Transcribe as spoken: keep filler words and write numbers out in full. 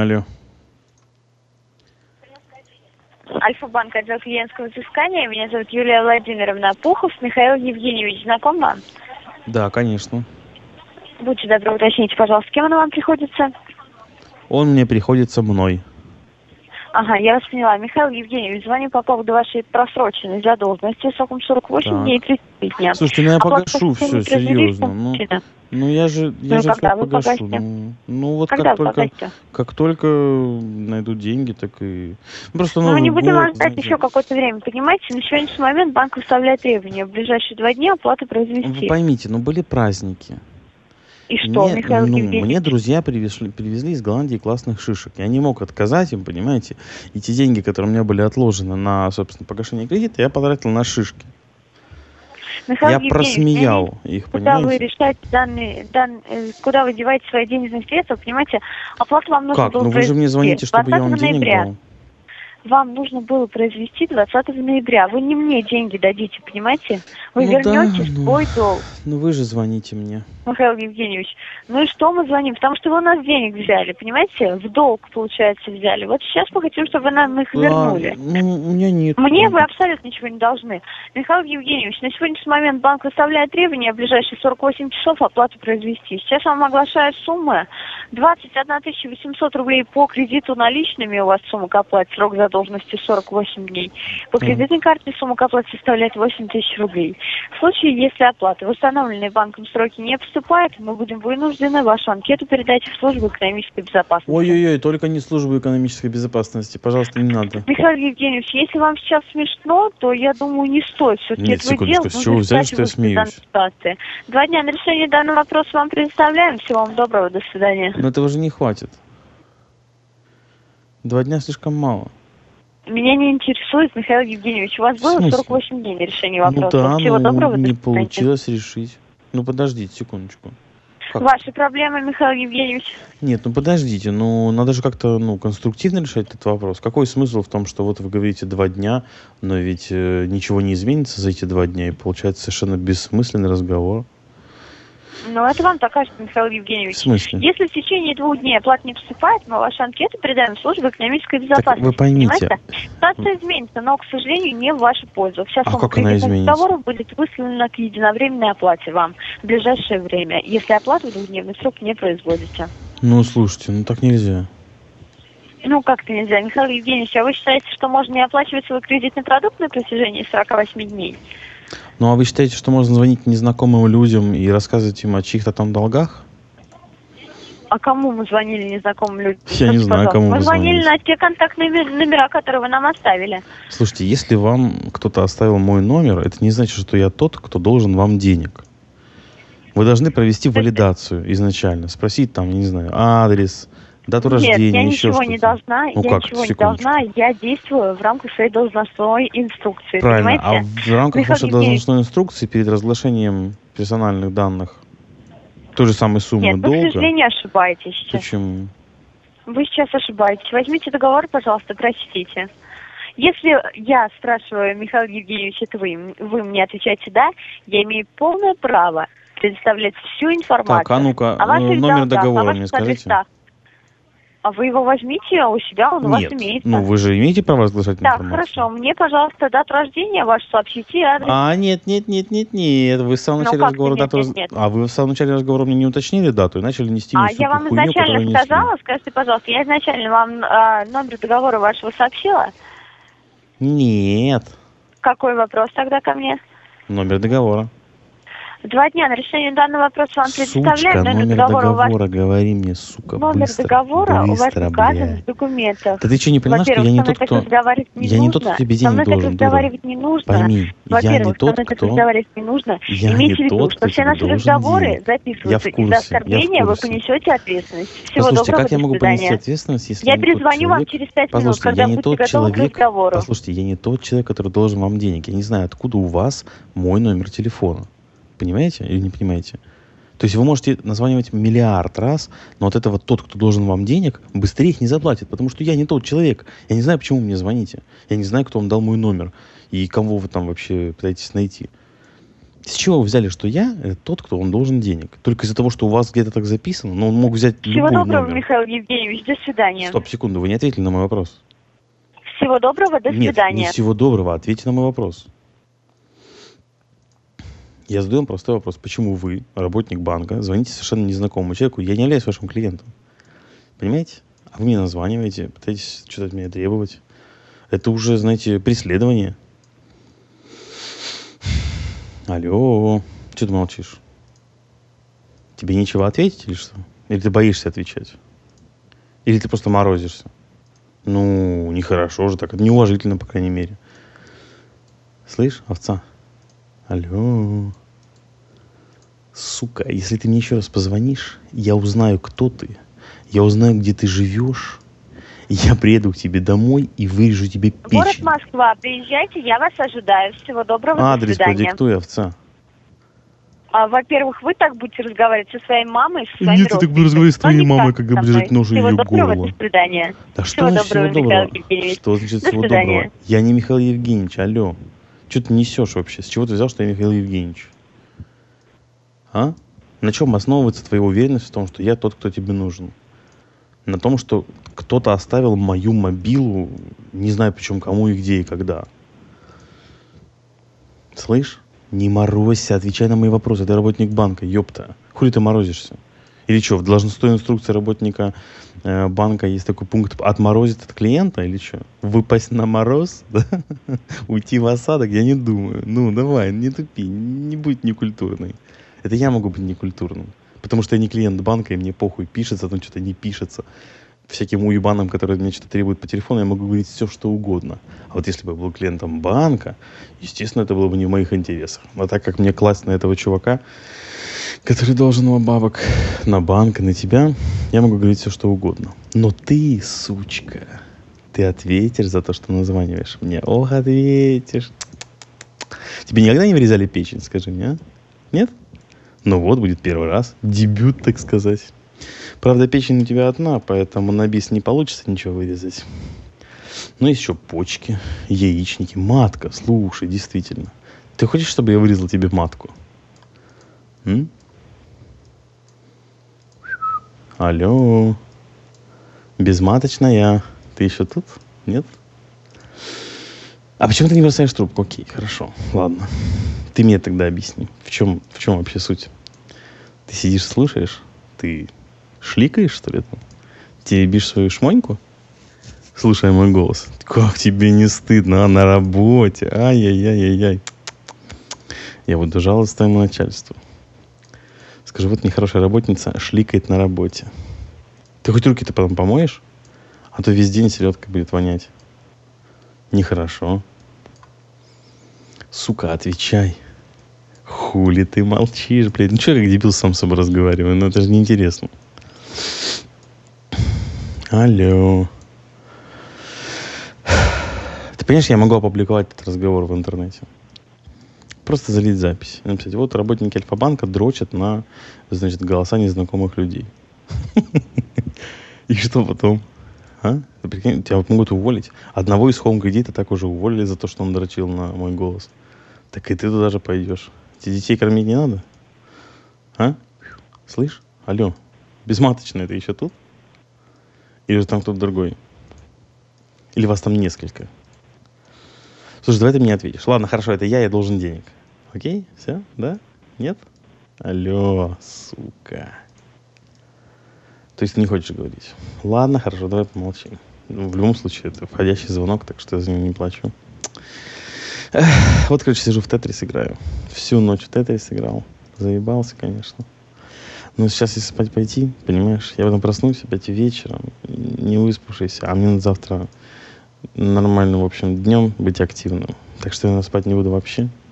Алло. Альфа-банк, отдел клиентского взыскания. Меня зовут Юлия Владимировна Пухов. Михаил Евгеньевич, знаком вам? Да, конечно. Будьте добры, уточните, пожалуйста, кем она вам приходится? Он мне приходится мной. Ага, я вас поняла. Михаил Евгеньевич, звоню по поводу вашей просроченной задолженности сроком сорок восемь Так. дней тридцать дня. Слушайте, ну я Оплату погашу по системе все, произвели, серьезно. Ну, причина? ну я же, я Ну, же когда все вы погашу. погасите? Ну, ну вот Когда как вы только, погасите? как только найду деньги, так и... Ну, просто Ну, мы Новый не будем год, вас ждать знаете. еще какое-то время, понимаете? На сегодняшний момент банк выставляет требования в ближайшие два дня оплаты Вы произвести. поймите, ну были праздники. И что, Мне, Михаил ну, Евгеньевич? мне друзья привезли, привезли из Голландии классных шишек. Я не мог отказать им, понимаете. И те деньги, которые у меня были отложены на, собственно, погашение кредита, я потратил на шишки. Михаил Я Евгеньевич, просмеял я не- их, куда вы понимаете. решаете данные, дан, э, куда вы деваете свои денежные средства, понимаете, оплату вам нужно Как? было Ну вы же мне произвести звоните, чтобы я вам двадцатого денег ноября. дал. Вам нужно было произвести двадцатого ноября. Вы не мне деньги дадите, понимаете? Вы Ну вернете да, ну, свой долг. ну вы же звоните мне. Михаил Евгеньевич, ну и что мы звоним? Потому что вы у нас денег взяли, понимаете? В долг, получается, взяли. Вот сейчас мы хотим, чтобы вы нам их Да, вернули. ну, у меня нет. Мне вы абсолютно ничего не должны. Михаил Евгеньевич, на сегодняшний момент банк выставляет требования в ближайшие сорок восемь часов оплату произвести. Сейчас вам оглашаю суммы двадцать одна тысяча восемьсот рублей по кредиту наличными, у вас сумма к оплате, срок задолженности сорок восемь дней. По кредитной карте сумма к оплате составляет восемь тысяч рублей. В случае, если оплата в установленные банком сроки не поступает, мы будем вынуждены вашу анкету передать в службу экономической безопасности. Ой-ой-ой, только не службу экономической безопасности. Пожалуйста, не надо. Михаил Евгеньевич, если вам сейчас смешно, то я думаю, не стоит все-таки Нет, этого секундочку, делать. с чего вы взяли, что я смеюсь? Ситуации. Два дня на решение данного вопроса вам предоставляем. Всего вам доброго, до свидания. Но этого же не хватит. Два дня слишком мало. Меня не интересует, Михаил Евгеньевич, у вас В было смысле? сорок восемь дней на решение вопроса. Ну да, Всего ну доброго, до не свидания. получилось решить. Ну подождите секундочку. Как? Ваши проблемы, Михаил Евгеньевич. Нет, ну подождите, ну надо же как-то ну, конструктивно решать этот вопрос. Какой смысл в том, что вот вы говорите два дня, но ведь э, ничего не изменится за эти два дня, и получается совершенно бессмысленный разговор. Ну, это вам так кажется, Михаил Евгеньевич. В смысле? Если в течение двух дней оплата не поступает, мы вашу анкету передаем в службу экономической безопасности. вы поймите. Понимаете? Ситуация изменится, но, к сожалению, не в вашу пользу. Вся А сумма как она кредитных изменится? договоров будет выслана к единовременной оплате вам в ближайшее время, если оплату в двухдневный срок не производите. Ну слушайте, ну так нельзя. Ну, как-то нельзя. Михаил Евгеньевич, а вы считаете, что можно не оплачивать свой кредитный продукт на протяжении сорока восьми дней? Ну а вы считаете, что можно звонить незнакомым людям и рассказывать им о чьих-то там долгах? А кому мы звонили незнакомым людям? Я не Скажите, знаю, пожалуйста. кому Мы вы звонили звоните. на те контактные номера, которые вы нам оставили. Слушайте, если вам кто-то оставил мой номер, это не значит, что я тот, кто должен вам денег. Вы должны провести валидацию изначально, спросить там, я не знаю, адрес, дату Нет, рождения, я еще ничего что-то. не должна, Ну я как, ничего не секундочку. должна, я действую в рамках своей должностной инструкции, Правильно, понимаете? а в рамках Михаил вашей Евгеньевич, должностной инструкции перед разглашением персональных данных той же самой суммы Нет, вы, к долга... сожалению, ошибаетесь сейчас. Почему? Вы сейчас ошибаетесь. Возьмите договор, пожалуйста, прочтите. Если я спрашиваю, Михаил Евгеньевич, это вы, вы мне отвечаете «да», я имею полное право предоставлять всю информацию. Так, а ну-ка, о ваших э, номер долгах, договора о ваших мне скажите. адресах. А вы его возьмите у себя, он у вас Нет, имеется. ну вы же имеете право разглашать Так, информацию? хорошо. Мне, пожалуйста, дату рождения вашу сообщите и адрес. А, нет, нет, нет, нет, нет. Вы в самом Ну, начале как разговора нет, дату... нет, раз- нет. А вы в самом начале разговора мне не уточнили дату и начали нести мне А всю я ту вам хуйню, которую изначально несли. сказала, скажите, пожалуйста, я изначально вам э, номер договора вашего сообщила. Нет. Какой вопрос тогда ко мне? Номер договора. Два дня на решение данного вопроса вам Сучка, предоставляем. Номер, номер договора, у вас... договора, говори мне, сука, Номер быстро. договора у вас быстро, указан блядь. в документах. Да ты что, не поняла, что Во-первых, я не со мной тот, так кто... разговаривать не Я нужно. не тот, кто тебе Со денег мной так должен, дура. разговаривать не нужно. Пойми, я Во-первых, не со тот, мной так кто... разговаривать не нужно. Я Имейте не в виду, тот, что кто все тебе наши должен разговоры денег. записываются. Я в Из-за курсе, я в оскорбления вы курсе. понесете ответственность. Всего Послушайте, доброго, как я до могу понести свидания. ответственность, если Я не тот перезвоню вам человек... через пять минут, Послушайте, когда я не будете тот готовы к человек... разговору. Послушайте, я не тот человек, который должен вам денег. Я не знаю, откуда у вас мой номер телефона. Понимаете или не понимаете? То есть вы можете названивать миллиард раз, но от этого тот, кто должен вам денег, быстрее их не заплатит, потому что я не тот человек. Я не знаю, почему вы мне звоните. Я не знаю, кто вам дал мой номер и кого вы там вообще пытаетесь найти. С чего вы взяли, что я это тот, кто вам должен денег? Только из-за того, что у вас где-то так записано? Но он мог взять Всего любой доброго, номер. Михаил Евгеньевич. До свидания. Стоп, секунду, вы не ответили на мой вопрос. Всего доброго, до Нет, свидания. не всего доброго, ответьте на мой вопрос. Я задаю вам простой вопрос. Почему вы, работник банка, звоните совершенно незнакомому человеку? Я не являюсь вашим клиентом. Понимаете? А вы мне названиваете, пытаетесь что-то от меня требовать. Это уже, знаете, преследование. Алло, что ты молчишь? Тебе нечего ответить или что? Или ты боишься отвечать? Или ты просто морозишься? Ну, нехорошо же так. Это неуважительно, по крайней мере. Слышь, овца? Алло. Сука, если ты мне еще раз позвонишь, я узнаю, кто ты. Я узнаю, где ты живешь. Я приеду к тебе домой и вырежу тебе печень. Город Москва, приезжайте, я вас ожидаю. Всего доброго, Адрес до свидания. продиктуй, овца. А, во-первых, вы так будете разговаривать со своей мамой, со своими Нет, я так буду разговаривать с твоей но никак мамой, когда со буду мной. лежать нож в Всего ее доброго, горло. до свидания. Да Всего что значит всего доброго, доброго? Михаил Евгеньевич. Что значит До всего свидания. доброго? Я не Михаил Евгеньевич, алло. Что ты несешь вообще? С чего ты взял, что я Михаил Евгеньевич? А? На чем основывается твоя уверенность в том, что я тот, кто тебе нужен? На том, что кто-то оставил мою мобилу, не знаю причем кому и где и когда. Слышь? Не морозься, отвечай на мои вопросы. Ты работник банка, ёпта. Хули ты морозишься? Или что, в должностной инструкции работника э, банка есть такой пункт отморозить от клиента или что? Выпасть на мороз? Да? Уйти в осадок? Я не думаю. Ну, давай, не тупи, не будь некультурной. Это я могу быть некультурным. Потому что я не клиент банка, и мне похуй, пишется там что-то, не пишется. Всяким уебанам, которые мне что-то требуют по телефону, я могу говорить все, что угодно. А вот если бы я был клиентом банка, естественно, это было бы не в моих интересах. Но так как мне класть на этого чувака, который должен вам бабок, на банк, на тебя, я могу говорить все, что угодно. Но ты, сучка, ты ответишь за то, что названиваешь мне. Ох, ответишь. Тебе никогда не вырезали печень, скажи мне, а? Нет? Ну вот, будет первый раз. Дебют, так сказать. Правда, печень у тебя одна, поэтому на бис не получится ничего вырезать. Ну, есть еще почки, яичники, матка. Слушай, действительно. Ты хочешь, чтобы я вырезал тебе матку? М? Алло. Безматочная. Ты еще тут? Нет? А почему ты не бросаешь трубку? Окей, хорошо. Ладно. Ты мне тогда объясни. В чем, в чем вообще суть? Ты сидишь, слушаешь? Ты шликаешь, что ли, там? Теребишь свою шмоньку? Слушай мой голос. Как тебе не стыдно, а на работе? Ай-яй-яй-яй-яй. Я буду жаловаться твоему начальству. Скажи, вот нехорошая работница шликает на работе. Ты хоть руки-то потом помоешь? А то весь день селедка будет вонять. Нехорошо. Сука, отвечай. Хули ты молчишь, блядь? Ну что, как дебил сам с собой разговариваю? Ну это же неинтересно. Алло. Ты понимаешь, я могу опубликовать этот разговор в интернете. Просто залить запись. Написать, вот работники Альфа-банка дрочат на, значит, голоса незнакомых людей. И что потом? А? Прикинь, тебя могут уволить. Одного из Home Кредита так уже уволили за то, что он дрочил на мой голос. Так и ты туда же пойдешь. Тебе детей кормить не надо? А? Слышь? Алло. Безматочная, ты еще тут? Или же там кто-то другой? Или вас там несколько? Слушай, давай ты мне ответишь. Ладно, хорошо, это я, я должен денег. Окей? Все? Да? Нет? Алло, сука. То есть ты не хочешь говорить? Ладно, хорошо, давай помолчим. Ну, в любом случае, это входящий звонок, так что я за него не плачу. Эх, вот, короче, сижу в Тетрис играю. Всю ночь в Тетрис играл. Заебался, конечно. Но сейчас, если спать пойти, понимаешь, я потом проснусь опять вечером, не выспавшийся, а мне надо завтра нормально, в общем, днем быть активным. Так что я спать не буду вообще.